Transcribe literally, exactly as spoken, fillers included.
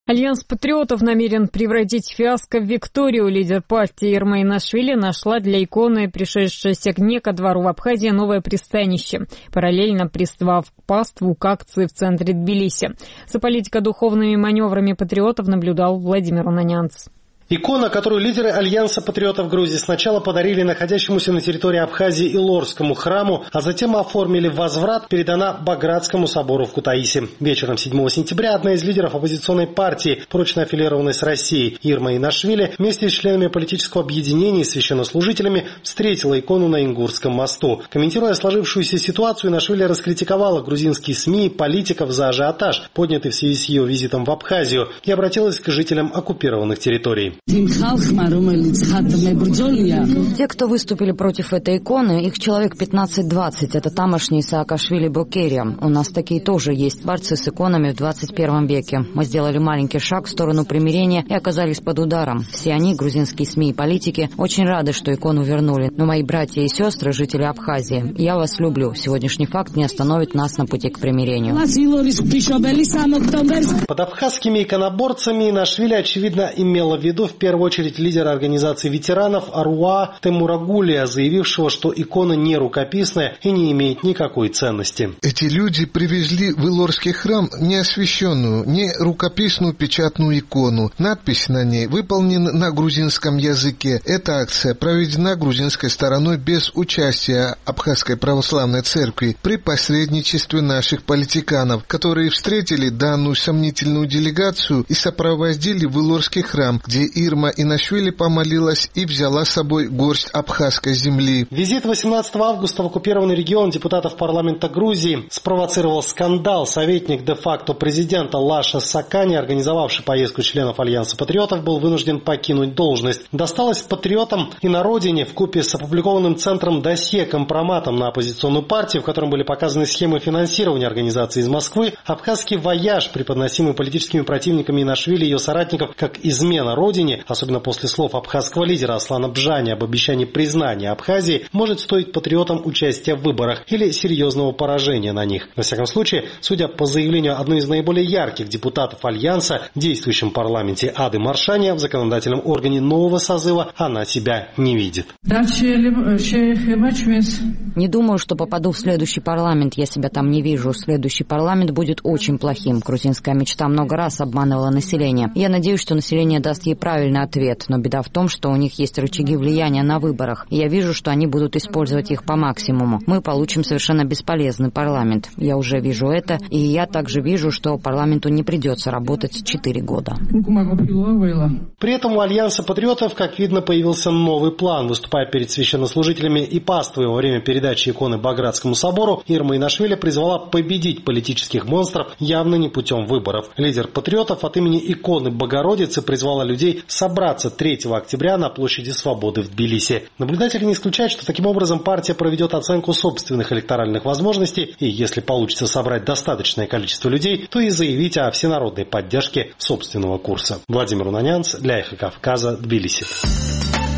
Альянс патриотов намерен превратить фиаско в викторию. Лидер партии Ирма Инашвили нашла для иконы, пришедшейся к ней ко двору в Абхазии, новое пристанище, параллельно призвав к паству к акции в центре Тбилиси. За политико-духовными маневрами патриотов наблюдал Владимир Унанянц. Икона, которую лидеры Альянса патриотов Грузии сначала подарили находящемуся на территории Абхазии Илорскому храму, а затем оформили возврат, передана Багратскому собору в Кутаиси. Вечером седьмого сентября одна из лидеров оппозиционной партии, прочно аффилированной с Россией, Ирма Инашвили, вместе с членами политического объединения и священнослужителями встретила икону на Ингурском мосту. Комментируя сложившуюся ситуацию, Инашвили раскритиковала грузинские СМИ и политиков за ажиотаж, поднятый в связи с ее визитом в Абхазию, и обратилась к жителям оккупированных территорий. Те, кто выступили против этой иконы, их человек пятнадцать-двадцать. Это тамошний Саакашвили Бокерия. У нас такие тоже есть борцы с иконами в двадцать первом веке. Мы сделали маленький шаг в сторону примирения и оказались под ударом. Все они, грузинские СМИ и политики, очень рады, что икону вернули. Но мои братья и сестры, жители Абхазии, я вас люблю. Сегодняшний факт не остановит нас на пути к примирению. Под абхазскими иконоборцами Инашвили, очевидно, имела в виду в первую очередь лидера организации ветеранов Аруа Темурагулия, заявившего, что икона не рукописная и не имеет никакой ценности. Эти люди привезли в Илорский храм неосвященную, не рукописную печатную икону. Надпись на ней выполнена на грузинском языке. Эта акция проведена грузинской стороной без участия Абхазской православной церкви при посредничестве наших политиканов, которые встретили данную сомнительную делегацию и сопроводили в Илорский храм, где Ирма Инашвили помолилась и взяла с собой горсть абхазской земли. Визит восемнадцатого августа в оккупированный регион депутатов парламента Грузии спровоцировал скандал. Советник де-факто президента Лаша Сакани, организовавший поездку членов Альянса патриотов, был вынужден покинуть должность. Досталось патриотам и на родине вкупе с опубликованным центром досье компроматом на оппозиционную партию, в котором были показаны схемы финансирования организации из Москвы, абхазский вояж, преподносимый политическими противниками Инашвили и ее соратников как измена родине, особенно после слов абхазского лидера Аслана Бжани об обещании признания Абхазии, может стоить патриотам участия в выборах или серьезного поражения на них. Во всяком случае, судя по заявлению одной из наиболее ярких депутатов Альянса в действующем парламенте Ады Маршания, в законодательном органе нового созыва она себя не видит. Не думаю, что попаду в следующий парламент, я себя там не вижу. Следующий парламент будет очень плохим. Грузинская мечта много раз обманывала население. Я надеюсь, что население даст ей правильный ответ, но беда в том, что у них есть рычаги влияния на выборах, и я вижу, что они будут использовать их по максимуму. Мы получим совершенно бесполезный парламент. Я уже вижу это, и я также вижу, что парламенту не придется работать четыре года. При этом у Альянса патриотов, как видно, появился новый план. Выступая перед священнослужителями и паствой во время передачи иконы Багратскому собору, Ирма Инашвили призвала победить политических монстров явно не путем выборов. Лидер патриотов от имени иконы Богородицы призвала людей собраться третьего октября на площади Свободы в Тбилиси. Наблюдатели не исключают, что таким образом партия проведет оценку собственных электоральных возможностей и, если получится собрать достаточное количество людей, то и заявить о всенародной поддержке собственного курса. Владимир Унанянц для Эхо Кавказа, Тбилиси.